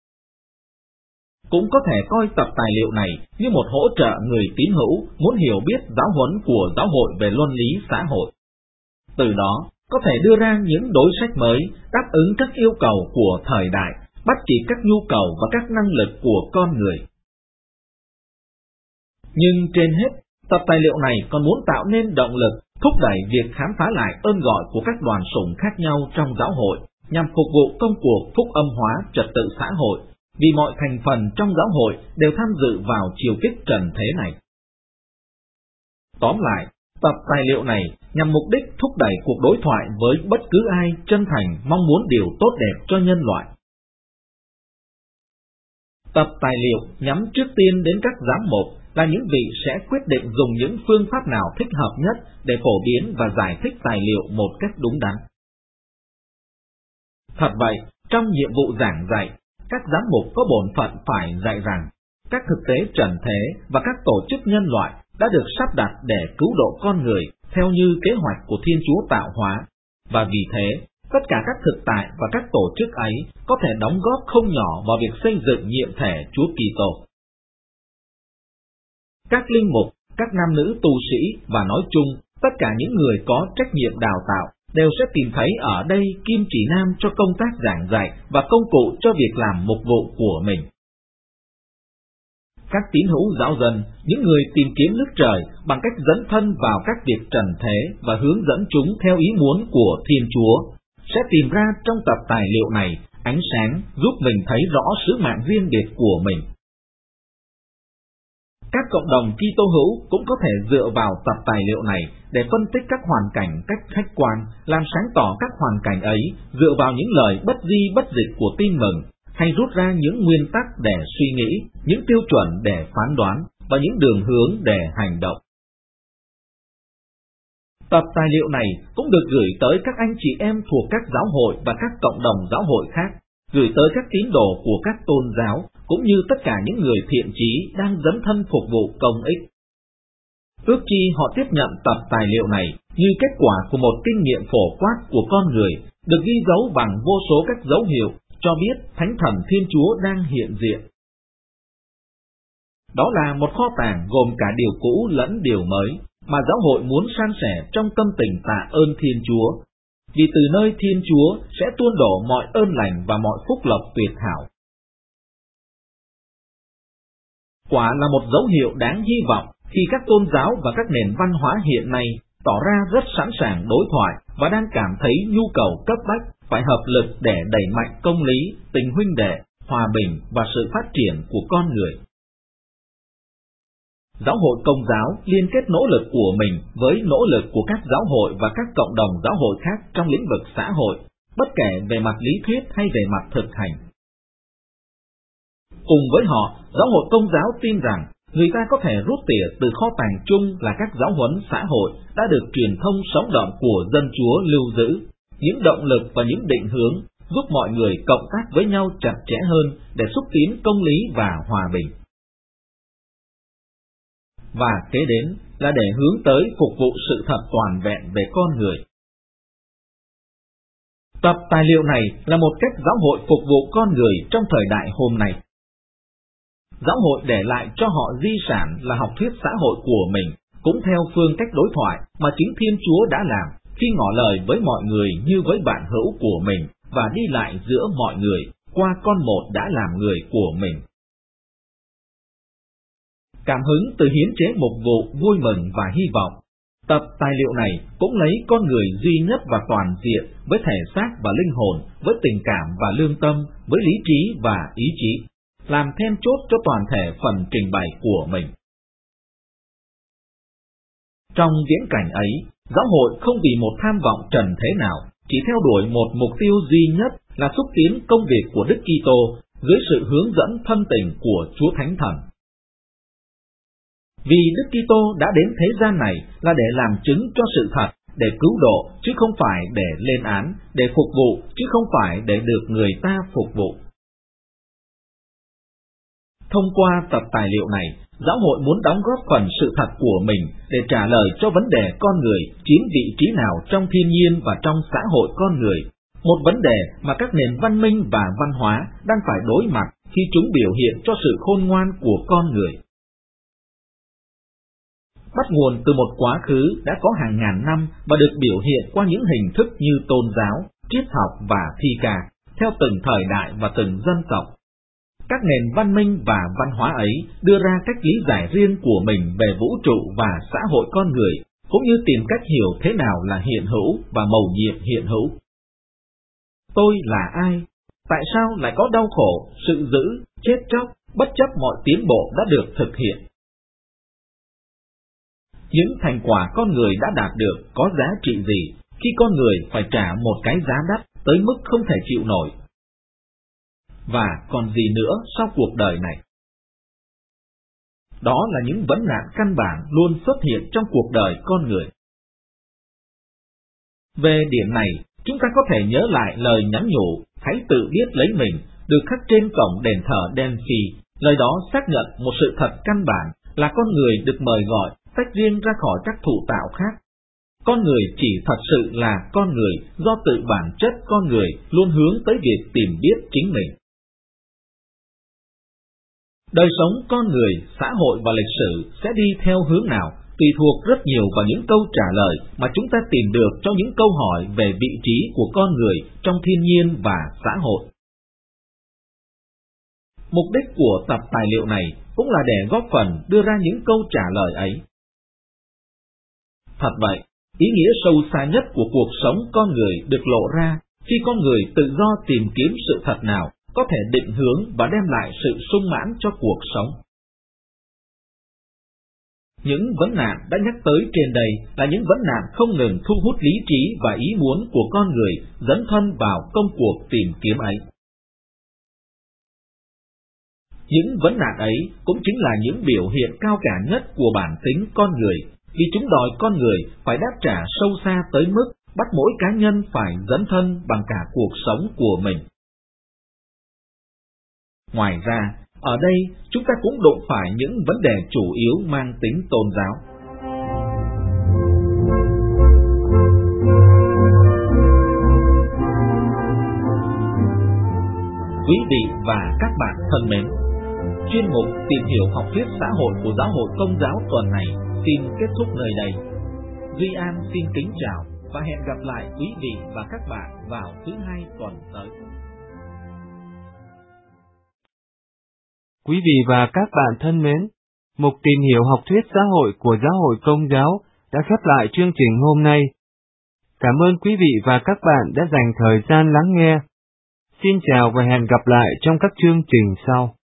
[SPEAKER 2] Cũng có thể coi tập tài liệu này như một hỗ trợ người tín hữu muốn hiểu biết giáo huấn của giáo hội về luân lý xã hội. Từ đó, có thể đưa ra những đối sách mới đáp ứng các yêu cầu của thời đại bắt kịp các nhu cầu và các năng lực của con người. Nhưng trên hết, tập tài liệu này còn muốn tạo nên động lực, thúc đẩy việc khám phá lại ơn gọi của các đoàn sủng khác nhau trong giáo hội, nhằm phục vụ công cuộc phúc âm hóa trật tự xã hội, vì mọi thành phần trong giáo hội đều tham dự vào chiều kích trần thế này. Tóm lại, tập tài liệu này nhằm mục đích thúc đẩy cuộc đối thoại với bất cứ ai chân thành mong muốn điều tốt đẹp cho nhân loại. Tập tài liệu nhắm trước tiên đến các giám mục là những vị sẽ quyết định dùng những phương pháp nào thích hợp nhất để phổ biến và giải thích tài liệu một cách đúng đắn. Thật vậy, trong nhiệm vụ giảng dạy, các giám mục có bổn phận phải dạy rằng các thực tế trần thế và các tổ chức nhân loại đã được sắp đặt để cứu độ con người theo như kế hoạch của Thiên Chúa tạo hóa, và vì thế, tất cả các thực tại và các tổ chức ấy có thể đóng góp không nhỏ vào việc xây dựng nhiệm thể Chúa Kitô. Các linh mục, các nam nữ tu sĩ và nói chung, tất cả những người có trách nhiệm đào tạo đều sẽ tìm thấy ở đây kim chỉ nam cho công tác giảng dạy và công cụ cho việc làm mục vụ của mình. Các tín hữu giáo dân, những người tìm kiếm nước trời bằng cách dấn thân vào các việc trần thế và hướng dẫn chúng theo ý muốn của Thiên Chúa, sẽ tìm ra trong tập tài liệu này ánh sáng giúp mình thấy rõ sứ mạng riêng biệt của mình. Các cộng đồng Kitô hữu cũng có thể dựa vào tập tài liệu này để phân tích các hoàn cảnh cách khách quan, làm sáng tỏ các hoàn cảnh ấy dựa vào những lời bất di bất dịch của tin mừng, hay rút ra những nguyên tắc để suy nghĩ, những tiêu chuẩn để phán đoán và những đường hướng để hành động. Tập tài liệu này cũng được gửi tới các anh chị em thuộc các giáo hội và các cộng đồng giáo hội khác, gửi tới các tín đồ của các tôn giáo, cũng như tất cả những người thiện chí đang dấn thân phục vụ công ích. Ước chi họ tiếp nhận tập tài liệu này như kết quả của một kinh nghiệm phổ quát của con người, được ghi dấu bằng vô số các dấu hiệu, cho biết Thánh Thần Thiên Chúa đang hiện diện. Đó là một kho tàng gồm cả điều cũ lẫn điều mới, mà giáo hội muốn san sẻ trong tâm tình tạ ơn Thiên Chúa, vì từ nơi Thiên Chúa sẽ tuôn đổ mọi ơn lành và mọi phúc lộc tuyệt hảo. Quả là một dấu hiệu đáng hy vọng khi các tôn giáo và các nền văn hóa hiện nay tỏ ra rất sẵn sàng đối thoại và đang cảm thấy nhu cầu cấp bách phải hợp lực để đẩy mạnh công lý, tình huynh đệ, hòa bình và sự phát triển của con người. Giáo hội Công giáo liên kết nỗ lực của mình với nỗ lực của các giáo hội và các cộng đồng giáo hội khác trong lĩnh vực xã hội, bất kể về mặt lý thuyết hay về mặt thực hành. Cùng với họ, giáo hội Công giáo tin rằng người ta có thể rút tỉa từ kho tàng chung là các giáo huấn xã hội đã được truyền thông sống động của dân Chúa lưu giữ, những động lực và những định hướng giúp mọi người cộng tác với nhau chặt chẽ hơn để xúc tiến công lý và hòa bình. Và kế đến là để hướng tới phục vụ sự thật toàn vẹn về con người. Tập tài liệu này là một cách giáo hội phục vụ con người trong thời đại hôm nay. Giáo hội để lại cho họ di sản là học thuyết xã hội của mình, cũng theo phương cách đối thoại mà chính Thiên Chúa đã làm khi ngỏ lời với mọi người như với bạn hữu của mình và đi lại giữa mọi người qua con một đã làm người của mình. Cảm hứng từ hiến chế mục vụ vui mừng và hy vọng, tập tài liệu này cũng lấy con người duy nhất và toàn diện với thể xác và linh hồn, với tình cảm và lương tâm, với lý trí và ý chí, làm then chốt cho toàn thể phần trình bày của mình. Trong viễn cảnh ấy, giáo hội không vì một tham vọng trần thế nào, chỉ theo đuổi một mục tiêu duy nhất là xúc tiến công việc của Đức Kitô dưới sự hướng dẫn thân tình của Chúa Thánh Thần. Vì Đức Kitô đã đến thế gian này là để làm chứng cho sự thật, để cứu độ, chứ không phải để lên án, để phục vụ, chứ không phải để được người ta phục vụ. Thông qua tập tài liệu này, giáo hội muốn đóng góp phần sự thật của mình để trả lời cho vấn đề con người chiếm vị trí nào trong thiên nhiên và trong xã hội con người, một vấn đề mà các nền văn minh và văn hóa đang phải đối mặt khi chúng biểu hiện cho sự khôn ngoan của con người. Bắt nguồn từ một quá khứ đã có hàng ngàn năm và được biểu hiện qua những hình thức như tôn giáo, triết học và thi ca, theo từng thời đại và từng dân tộc. Các nền văn minh và văn hóa ấy đưa ra cách lý giải riêng của mình về vũ trụ và xã hội con người, cũng như tìm cách hiểu thế nào là hiện hữu và mầu nhiệm hiện hữu. Tôi là ai? Tại sao lại có đau khổ, sự dữ, chết chóc, bất chấp mọi tiến bộ đã được thực hiện? Những thành quả con người đã đạt được có giá trị gì khi con người phải trả một cái giá đắt tới mức không thể chịu nổi? Và còn gì nữa sau cuộc đời này? Đó là những vấn nạn căn bản luôn xuất hiện trong cuộc đời con người. Về điểm này, chúng ta có thể nhớ lại lời nhắn nhủ hãy tự biết lấy mình được khắc trên cổng đền thờ Delphi. Lời đó xác nhận một sự thật căn bản là con người được mời gọi tách riêng ra khỏi các thụ tạo khác. Con người chỉ thật sự là con người do tự bản chất con người luôn hướng tới việc tìm biết chính mình. Đời sống con người, xã hội và lịch sử sẽ đi theo hướng nào tùy thuộc rất nhiều vào những câu trả lời mà chúng ta tìm được trong những câu hỏi về vị trí của con người trong thiên nhiên và xã hội. Mục đích của tập tài liệu này cũng là để góp phần đưa ra những câu trả lời ấy. Thật vậy, ý nghĩa sâu xa nhất của cuộc sống con người được lộ ra khi con người tự do tìm kiếm sự thật nào có thể định hướng và đem lại sự sung mãn cho cuộc sống. Những vấn nạn đã nhắc tới trên đây là những vấn nạn không ngừng thu hút lý trí và ý muốn của con người dấn thân vào công cuộc tìm kiếm ấy. Những vấn nạn ấy cũng chính là những biểu hiện cao cả nhất của bản tính con người, vì chúng đòi con người phải đáp trả sâu xa tới mức bắt mỗi cá nhân phải dấn thân bằng cả cuộc sống của mình. Ngoài ra, ở đây chúng ta cũng đụng phải những vấn đề chủ yếu mang tính tôn giáo. Quý vị và các bạn thân mến, chuyên mục Tìm hiểu học thuyết xã hội của Giáo hội Công giáo tuần này xin kết thúc nơi đây. Duy An xin kính chào và hẹn gặp lại quý vị và các bạn vào thứ Hai tuần tới.
[SPEAKER 1] Quý vị và các bạn thân mến, mục Tìm hiểu học thuyết xã hội của Giáo hội Công giáo đã khép lại chương trình hôm nay. Cảm ơn quý vị và các bạn đã dành thời gian lắng nghe. Xin chào và hẹn gặp lại trong các chương trình sau.